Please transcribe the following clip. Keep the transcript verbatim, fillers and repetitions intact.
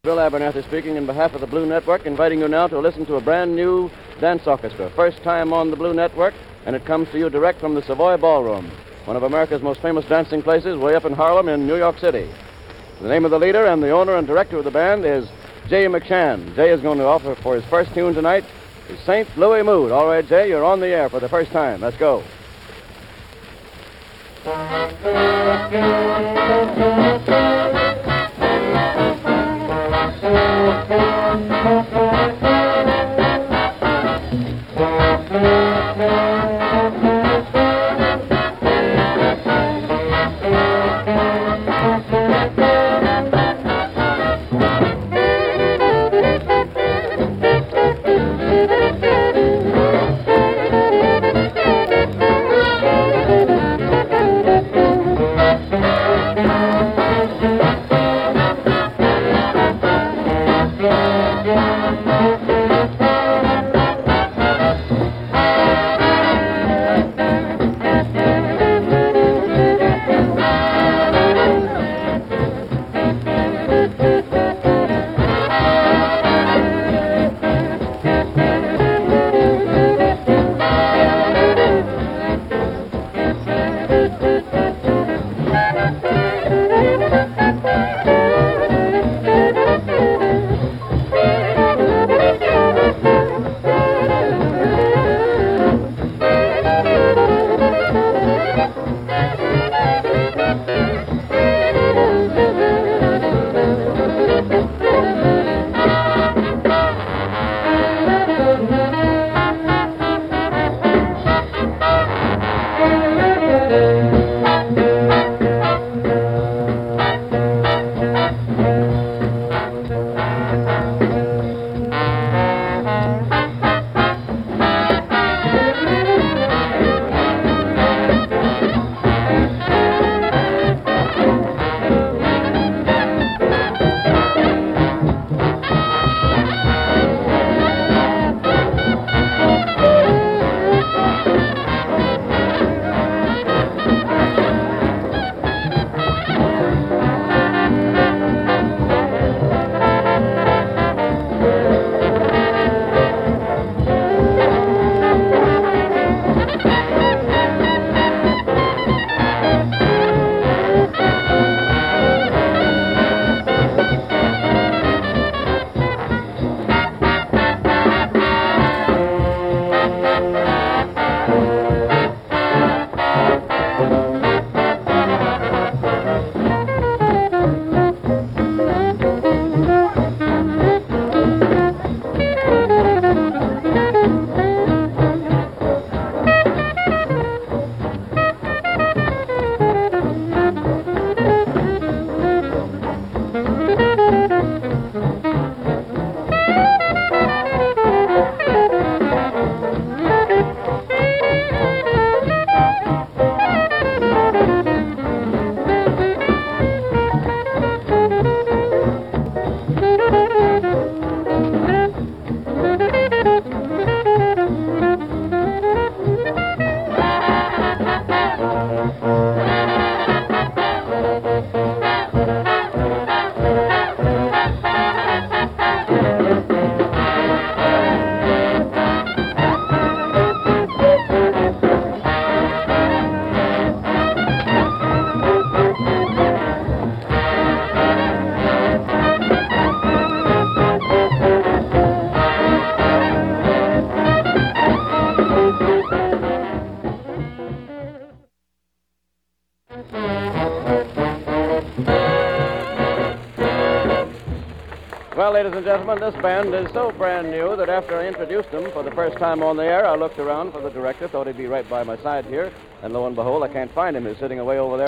Bill Abernathy speaking on behalf of the Blue Network, inviting you now to listen to a brand new dance orchestra. First time on the Blue Network, and it comes to you direct from the Savoy Ballroom, one of America's most famous dancing places way up in Harlem in New York City. The name of the leader and the owner and director of the band is Jay McShann. Jay is going to offer for his first tune tonight the Saint Louis Mood. All right, Jay, you're on the air for the first time. Let's go. Well, ladies and gentlemen, this band is so brand new that after I introduced them for the first time on the air, I looked around for the director, thought he'd be right by my side here, and lo and behold, I can't find him. He's sitting away over there.